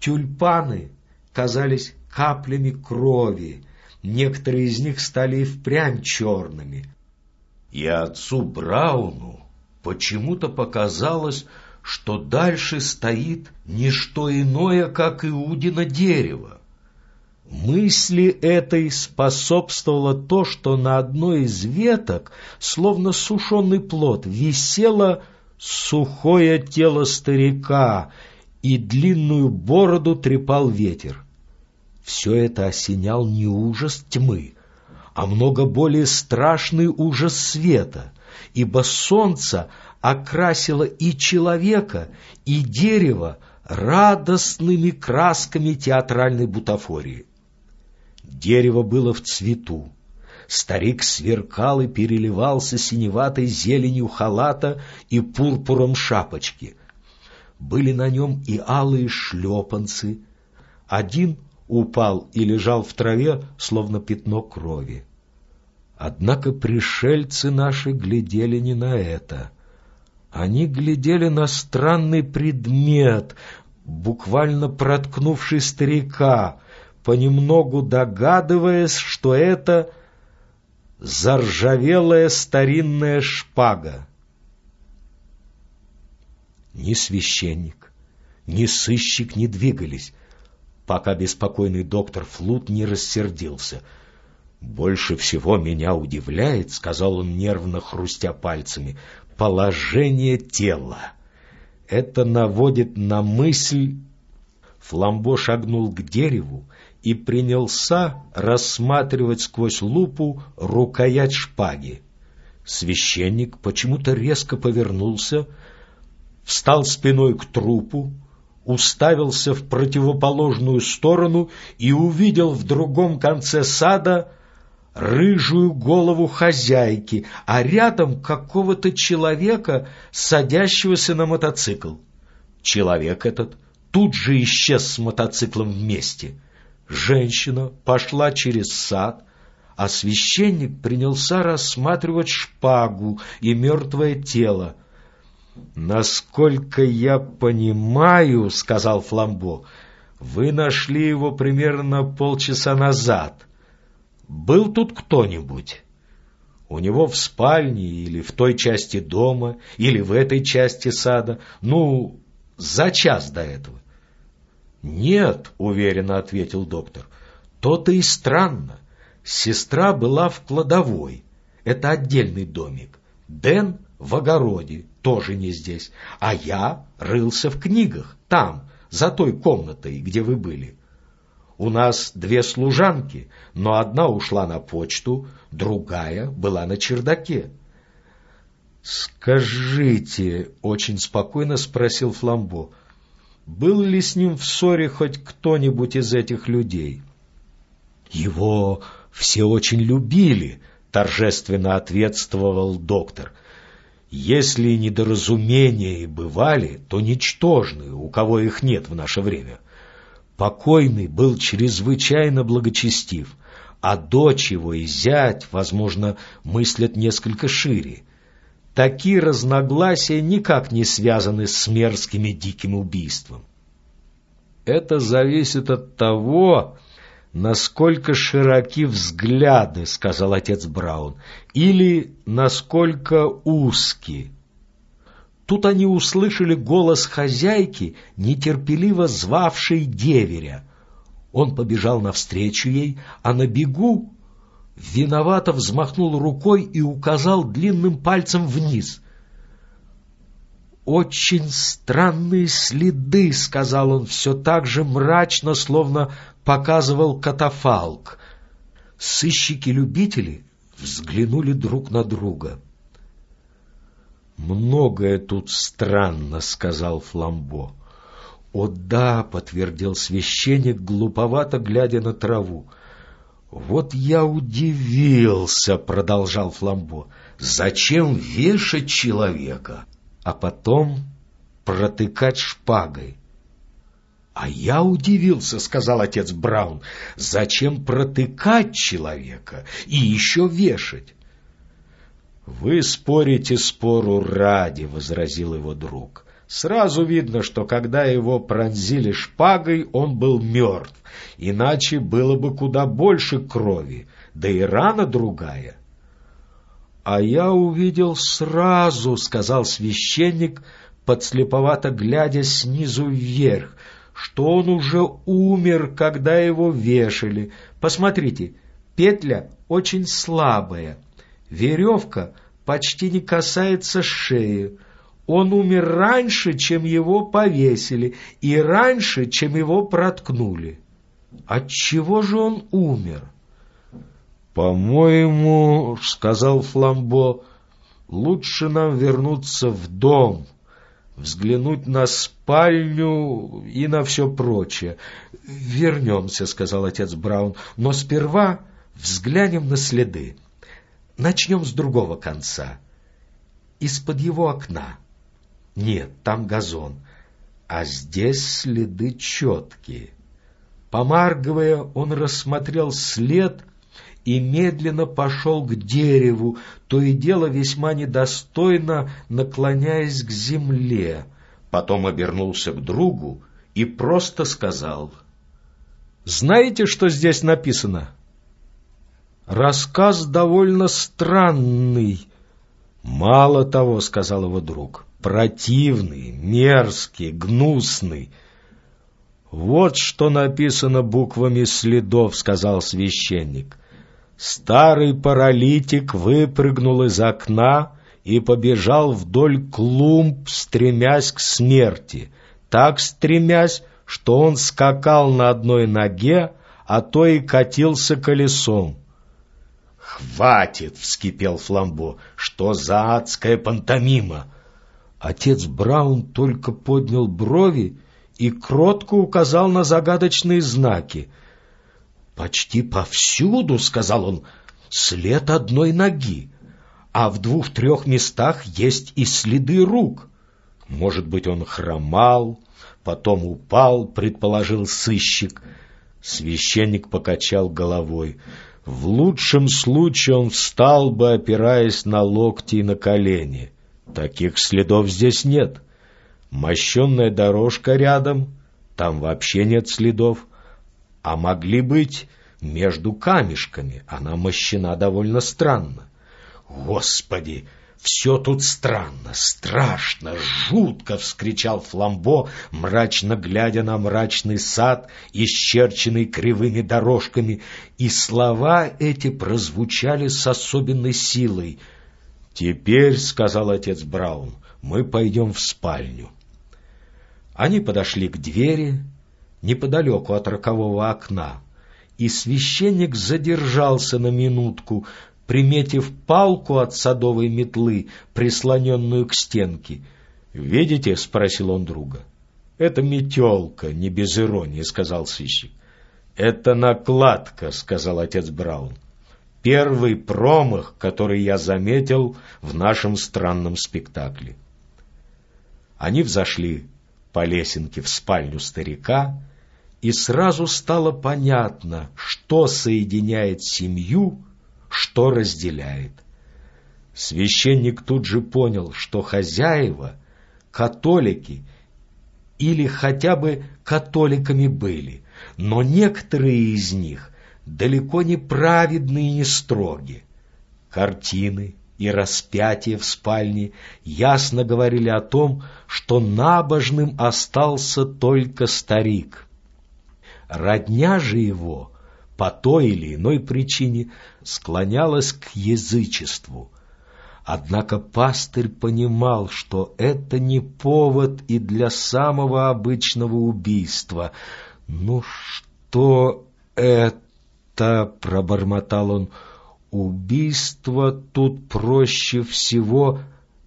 Тюльпаны казались каплями крови, некоторые из них стали и впрямь черными. И отцу Брауну почему-то показалось, что дальше стоит не что иное, как Иудино дерево. Мысли этой способствовало то, что на одной из веток, словно сушеный плод, висело сухое тело старика, и длинную бороду трепал ветер. Все это осенял не ужас тьмы, а много более страшный ужас света, ибо солнце окрасило и человека, и дерево радостными красками театральной бутафории. Дерево было в цвету. Старик сверкал и переливался синеватой зеленью халата и пурпуром шапочки. Были на нем и алые шлепанцы. Один упал и лежал в траве, словно пятно крови. Однако пришельцы наши глядели не на это. Они глядели на странный предмет, буквально проткнувший старика, понемногу догадываясь, что это заржавелая старинная шпага. Ни священник, ни сыщик не двигались, пока беспокойный доктор Флут не рассердился. «Больше всего меня удивляет, — сказал он, нервно хрустя пальцами, — положение тела. Это наводит на мысль...» Фламбо шагнул к дереву и принялся рассматривать сквозь лупу рукоять шпаги. Священник почему-то резко повернулся, встал спиной к трупу, уставился в противоположную сторону и увидел в другом конце сада рыжую голову хозяйки, а рядом какого-то человека, садящегося на мотоцикл. Человек этот тут же исчез с мотоциклом вместе. Женщина пошла через сад, а священник принялся рассматривать шпагу и мертвое тело. «Насколько я понимаю, — сказал Фламбо, — вы нашли его примерно полчаса назад. Был тут кто-нибудь? У него в спальне или в той части дома, или в этой части сада? Ну, за час до этого?» «Нет, — уверенно ответил доктор, — то-то и странно. Сестра была в кладовой, это отдельный домик. Дэн в огороде, тоже не здесь. А я рылся в книгах, там, за той комнатой, где вы были. У нас 2 служанки, но одна ушла на почту, другая была на чердаке». «Скажите, — очень спокойно спросил Фламбо, — был ли с ним в ссоре хоть кто-нибудь из этих людей?» «Его все очень любили, — торжественно ответствовал доктор. Если недоразумения и бывали, то ничтожные, у кого их нет в наше время. Покойный был чрезвычайно благочестив, а дочь его и зять, возможно, мыслят несколько шире. Такие разногласия никак не связаны с мерзким и диким убийством. Это зависит от того, насколько широки взгляды, — сказал отец Браун, — или насколько узки. Тут они услышали голос хозяйки, нетерпеливо звавшей деверя. Он побежал навстречу ей, а на бегу виновато взмахнул рукой и указал длинным пальцем вниз. «Очень странные следы, — сказал он все так же мрачно, словно показывал катафалк». Сыщики-любители взглянули друг на друга. «Многое тут странно, — сказал Фламбо. «О да, — подтвердил священник, глуповато глядя на траву. «Вот я удивился, — продолжал Фламбо, — зачем вешать человека, а потом протыкать шпагой?» «А я удивился, — сказал отец Браун, — зачем протыкать человека и еще вешать?» «Вы спорите спору ради, — возразил его друг, Сразу видно, что когда его пронзили шпагой, он был мертв, иначе было бы куда больше крови, да и рана другая. — А я увидел сразу, — сказал священник, подслеповато глядя снизу вверх, — что он уже умер, когда его вешали. Посмотрите, петля очень слабая, веревка почти не касается шеи. Он умер раньше, чем его повесили, и раньше, чем его проткнули. Отчего же он умер? — По-моему, — сказал Фламбо, — лучше нам вернуться в дом, взглянуть на спальню и на все прочее. — Вернемся, — сказал отец Браун, — но сперва взглянем на следы. Начнем с другого конца, из-под его окна. Нет, там газон, а здесь следы четкие. Помаргивая, он рассмотрел след и медленно пошел к дереву, то и дело весьма недостойно наклоняясь к земле. Потом обернулся к другу и просто сказал: «Знаете, что здесь написано? Рассказ довольно странный». «Мало того, — сказал его друг, — противный, мерзкий, гнусный». «Вот что написано буквами следов, — сказал священник. Старый паралитик выпрыгнул из окна и побежал вдоль клумб, стремясь к смерти, так стремясь, что он скакал на одной ноге, а то и катился колесом». «Хватит! — вскипел Фламбо. — Что за адская пантомима?» Отец Браун только поднял брови и кротко указал на загадочные знаки. «Почти повсюду, — сказал он, — след одной ноги, а в 2-3 местах есть и следы рук. Может быть, он хромал, потом упал, — предположил сыщик. Священник покачал головой. В лучшем случае он встал бы, опираясь на локти и на колени. Таких следов здесь нет. Мощенная дорожка рядом, там вообще нет следов. А могли быть между камешками, она мощена довольно странно. Господи, все тут странно, страшно, жутко! — вскричал Фламбо, мрачно глядя на мрачный сад, исчерченный кривыми дорожками, и слова эти прозвучали с особенной силой. «Теперь, — сказал отец Браун, — мы пойдем в спальню». Они подошли к двери неподалеку от рокового окна, и священник задержался на минутку, приметив палку от садовой метлы, прислоненную к стенке. «Видите? — спросил он друга. — Это метелка, не без иронии, — сказал сыщик. — Это накладка, — сказал отец Браун. — Первый промах, который я заметил в нашем странном спектакле. Они взошли по лесенке в спальню старика, и сразу стало понятно, что соединяет семью, что разделяет. Священник тут же понял, что хозяева — католики или хотя бы католиками были, но некоторые из них далеко не праведны и не строги. Картины и распятие в спальне ясно говорили о том, что набожным остался только старик. Родня же его по той или иной причине склонялась к язычеству. Однако пастырь понимал, что это не повод и для самого обычного убийства. «Ну что это?» — пробормотал он. «Убийство тут проще всего».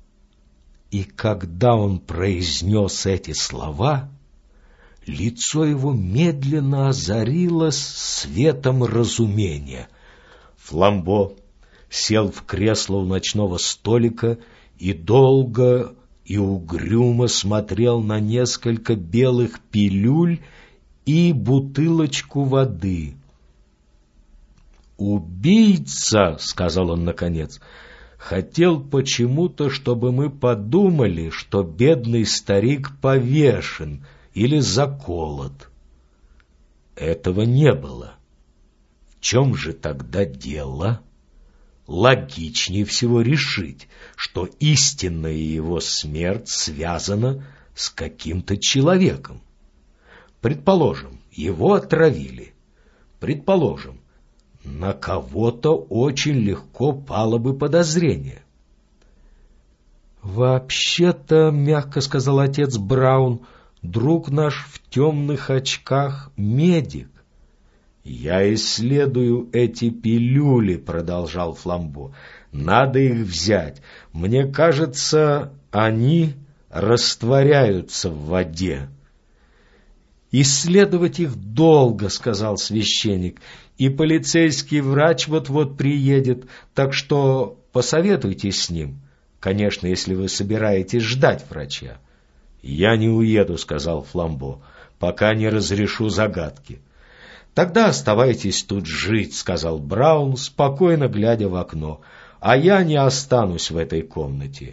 И когда он произнес эти слова, лицо его медленно озарилось светом разумения. Фламбо сел в кресло у ночного столика и долго и угрюмо смотрел на несколько белых пилюль и бутылочку воды. «Убийца, — сказал он наконец, — Хотел почему-то, чтобы мы подумали, что бедный старик повешен или заколот. Этого не было. В чем же тогда дело? Логичнее всего решить, что истинная его смерть связана с каким-то человеком. Предположим, его отравили. Предположим, на кого-то очень легко пало бы подозрение. «Вообще-то, — мягко сказал отец Браун, — друг наш в темных очках медик». «Я исследую эти пилюли, — продолжал Фламбо. — Надо их взять. Мне кажется, они растворяются в воде». «Исследовать их долго, — сказал священник, — и полицейский врач вот-вот приедет, так что посоветуйтесь с ним. Конечно, если вы собираетесь ждать врача». «Я не уеду, — сказал Фламбо, — пока не разрешу загадки». «Тогда оставайтесь тут жить, — сказал Браун, спокойно глядя в окно, — а я не останусь в этой комнате».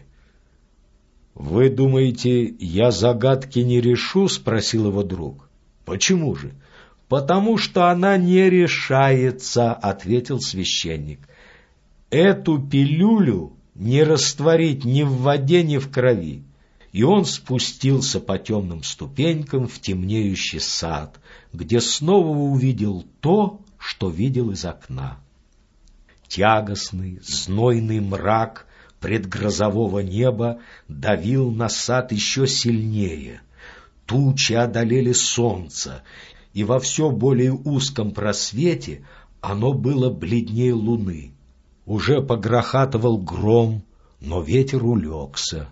«Вы думаете, я загадки не решу?» — спросил его друг. «Почему же?» «Потому что она не решается, — ответил священник. Эту пилюлю не растворить ни в воде, ни в крови». И он спустился по темным ступенькам в темнеющий сад, где снова увидел то, что видел из окна. Тягостный, знойный мрак предгрозового неба давил на сад еще сильнее. Тучи одолели солнце, и во все более узком просвете оно было бледнее луны. Уже погрохатывал гром, но ветер улегся.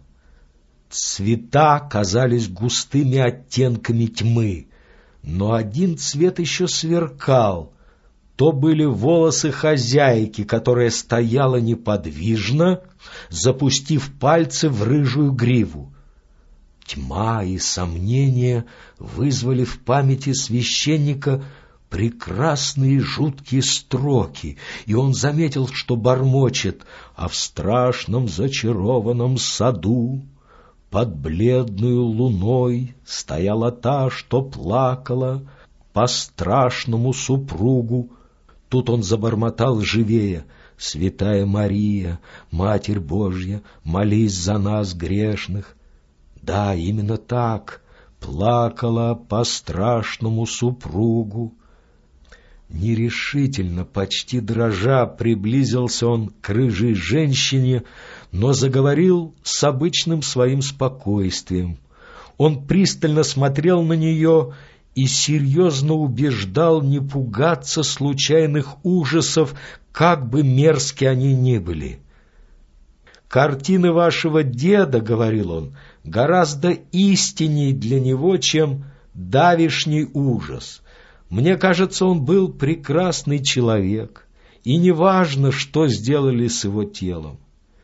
Цвета казались густыми оттенками тьмы, но один цвет еще сверкал. То были волосы хозяйки, которая стояла неподвижно, запустив пальцы в рыжую гриву. Тьма и сомнения вызвали в памяти священника прекрасные жуткие строки, и он заметил, что бормочет: «А в страшном зачарованном саду под бледную луной стояла та, что плакала по страшному супругу». Тут он забормотал живее: «Святая Мария, Матерь Божья, молись за нас, грешных». Да, именно так, плакала по страшному супругу. Нерешительно, почти дрожа, приблизился он к рыжей женщине, но заговорил с обычным своим спокойствием. Он пристально смотрел на нее и серьезно убеждал не пугаться случайных ужасов, как бы мерзки они ни были. «Картины вашего деда, — говорил он, — гораздо истинней для него, чем давишний ужас. Мне кажется, он был прекрасный человек, и неважно, что сделали с его телом.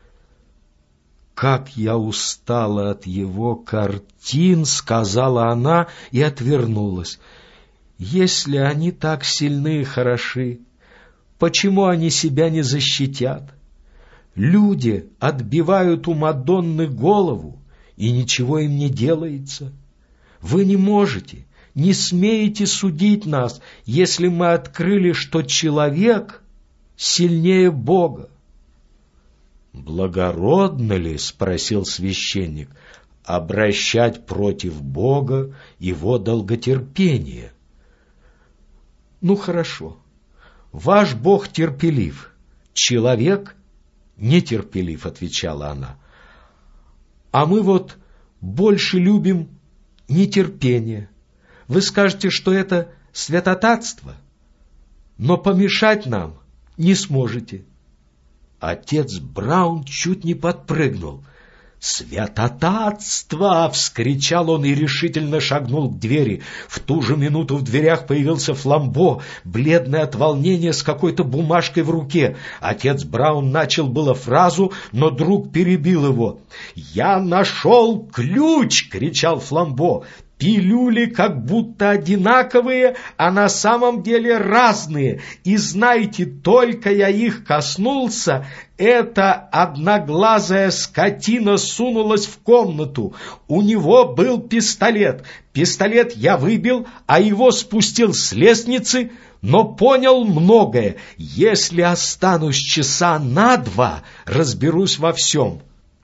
Как я устала от его картин, — сказала она и отвернулась. Если они так сильны и хороши, почему они себя не защитят? Люди отбивают у Мадонны голову, и ничего им не делается. Вы не можете, не смеете судить нас, если мы открыли, что человек сильнее Бога». «Благородно ли, — спросил священник, — обращать против Бога его долготерпение?» «Ну, хорошо. Ваш Бог терпелив, человек нетерпелив, — отвечала она. А мы вот больше любим нетерпение. Вы скажете, что это святотатство, но помешать нам не сможете». Отец Браун чуть не подпрыгнул. «Святотатство!» — вскричал он и решительно шагнул к двери. В ту же минуту в дверях появился Фламбо, бледный от волнения, с какой-то бумажкой в руке. Отец Браун начал было фразу, но друг перебил его. «Я нашел ключ!» — кричал Фламбо. Пилюли как будто одинаковые, а на самом деле разные. И знаете, только я их коснулся, эта одноглазая скотина сунулась в комнату. У него был пистолет. Пистолет я выбил, а его спустил с лестницы, но понял многое. Если останусь часа на 2, разберусь во всем.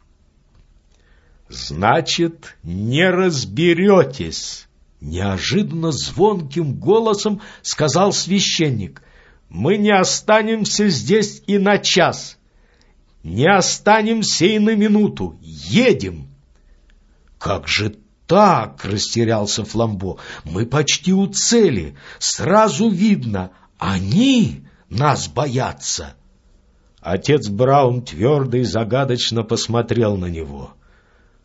«Значит, не разберетесь», — неожиданно звонким голосом сказал священник. «Мы не останемся здесь и на час, не останемся и на минуту. Едем». «Как же так?» — растерялся Фламбо. «Мы почти у цели. Сразу видно, они нас боятся». Отец Браун твердо и загадочно посмотрел на него.